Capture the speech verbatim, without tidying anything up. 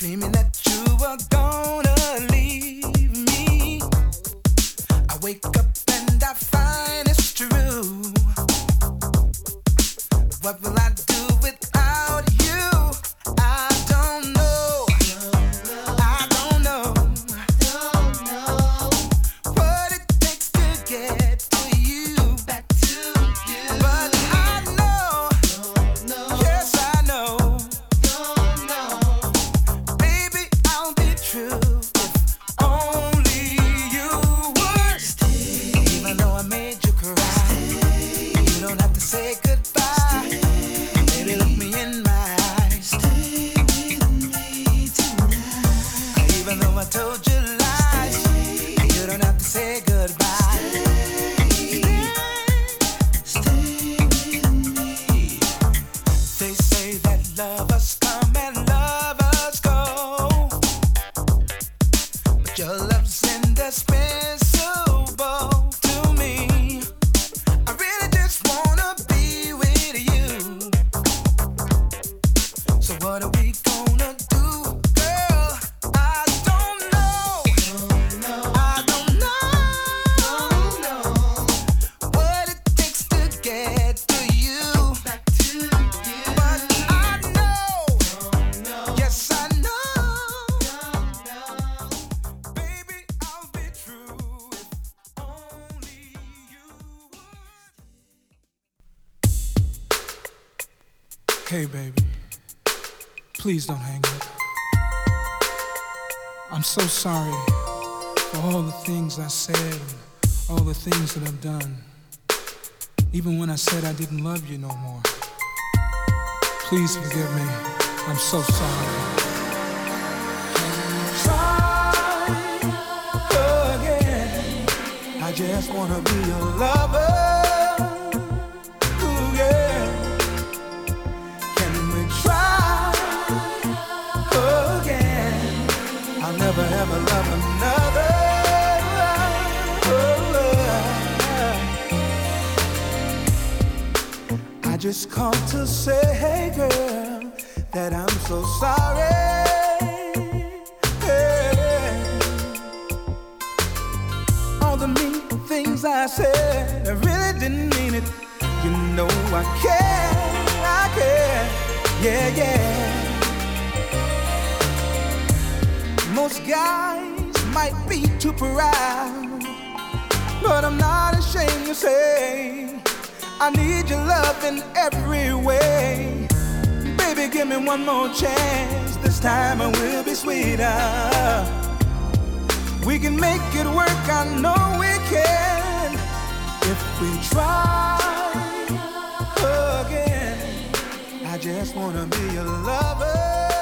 dreaming that you were gonna leave me. I wake up and I find it's true. What will I do without you? I don't know. I don't know. Don't know what it takes to get to you, back to you. But I know. Yes, I know. Baby, I'll be true if only you would stay. Even though I made you cry, you don't have to say goodbye. Baby, look me in my eyes. Stay with me tonight. Even though I told you lies, you don't have to say goodbye. Stay with me. They say that lovers come and lovers go, but your love's indispensable to me. I really just wanna be with you. So what are we gonna do, girl? I don't know. I don't know what it takes to get to you, back to you. But I know, yes I know, baby, I'll be true if only you would. Hey, baby, please don't hang up. I'm so sorry for all the things I said and all the things that I've done. Even when I said I didn't love you no more. Please forgive me. I'm so sorry. Try again. I just wanna be your lover. Ooh, yeah. Can we try again? I'll never ever love another. I just called to say, hey girl, that I'm so sorry. Hey. All the mean things I said, I really didn't mean it. You know I care, I care, yeah, yeah. Most guys might be too proud, but I'm not ashamed to say I need your love in every way. Baby, give me one more chance. This time it will be sweeter. We can make it work, I know we can. If we try again. I just wanna be your lover.